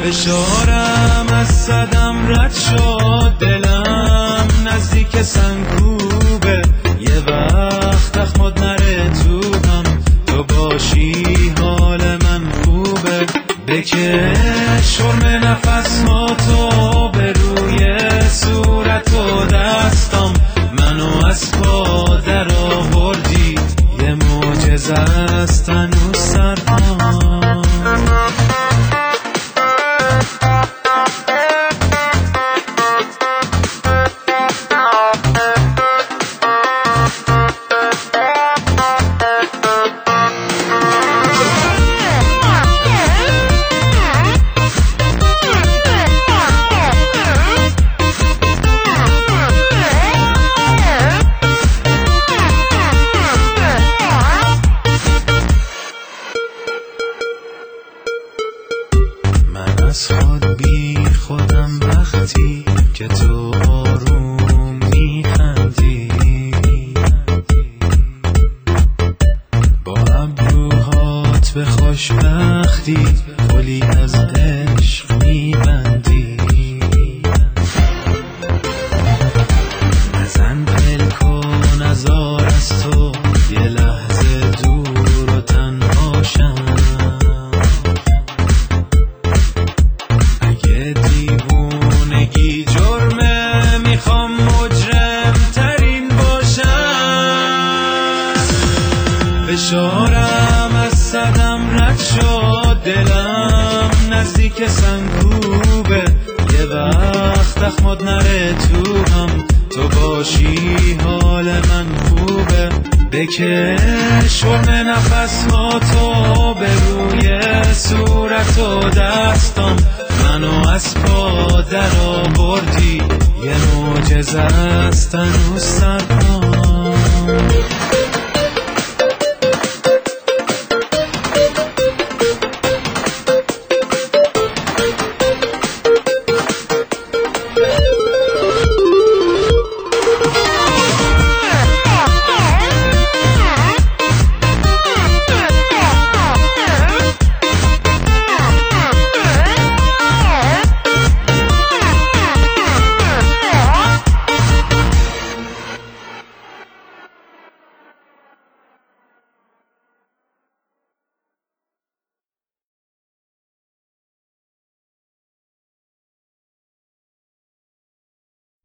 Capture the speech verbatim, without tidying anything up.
فشارم از صدم رد شد، دلم نزدیک سنگکوبه. یه وقت تخمد نره تو هم، تو باشی حال من خوبه. بکش شرم نفس ها تو به روی صورت و دستم، منو از پا در آوردی، یه معجزه است هنوز سرپام. از خود بی خودم وقتی که تو آروم میخندی، با ابروهات به خوشبختی گلی از عشق میبندی. نزن پلک و نزار از تو یه لحظه دور و تنهاشم. دیوونگی جرمه، میخوام مجرم ترین باشم. فشارم از صدم رد شد، دلم نزدیک سنگکوبه. یه وقت تخمد نره تو هم، تو باشی حال من خوبه. بکش شرم نفس ها تو به روی صورت و دستم، منو از پا در آوردی، یه معجزه است هنوز سرپام.